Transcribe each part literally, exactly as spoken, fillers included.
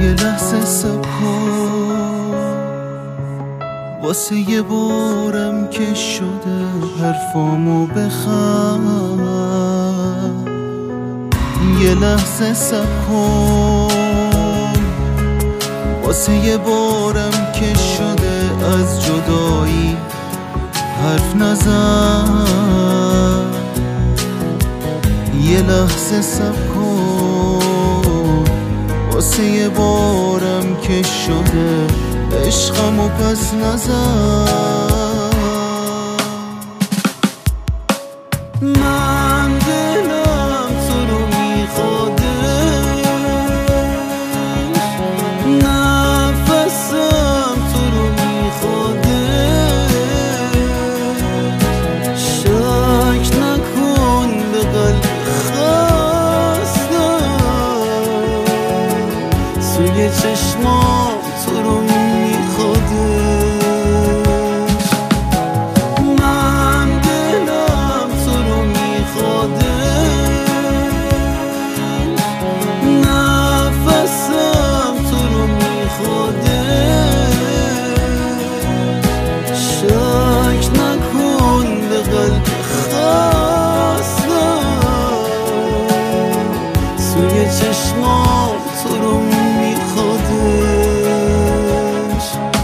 یه لحظه صبر کن، واسه یه بارم که شده حرفامو بخوام. یه لحظه صبر کن، واسه یه بارم که شده از جدایی حرف نزن. یه لحظه صبر کن، واسه یه بارم که شده عشقمو پس نزن. من دلم تو رو میخوادش، نفسم تو رو میخوادش. شک نکن به قلب خستم، سوی چشمام تو رو میخوادش. من دلم تو رو میخوادش، نفسم تو رو میخوادش. شک نکن به قلب خستم، سوی چشمام تو رو میخوادش.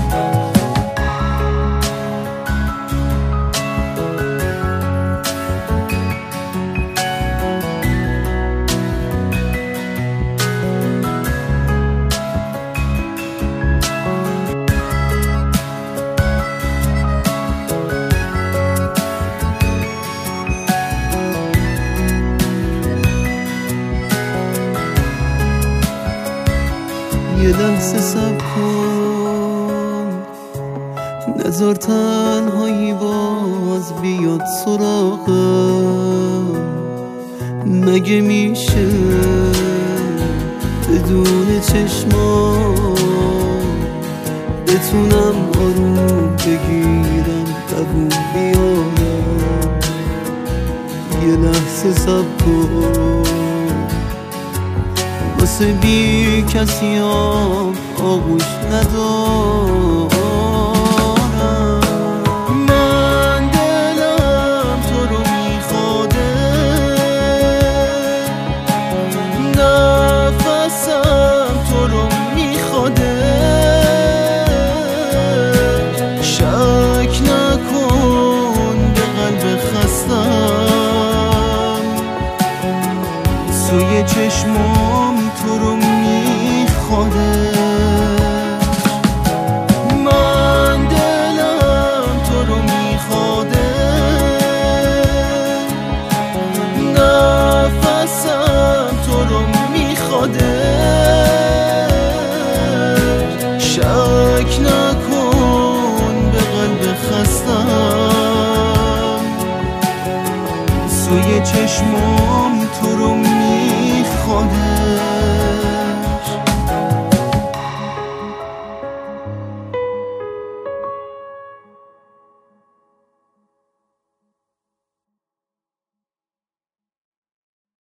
یه لحظه صبر کن، نذار تنهایی باز بیاد سراغم. مگه میشه بدون چشمام بتونم آروم بگیرم دووم بیارم؟ یه لحظه صبر کن، واسه بی کسیام آغوش ندارم. من دلم تو رو میخوادش، نفسم تو رو میخوادش. شک نکن به قلب خستم، سوی چشمام تو رو میخوادش. من دلم تو رو میخوادش، نفسم تو رو میخوادش. شک نکن به قلب خستم، سوی چشمام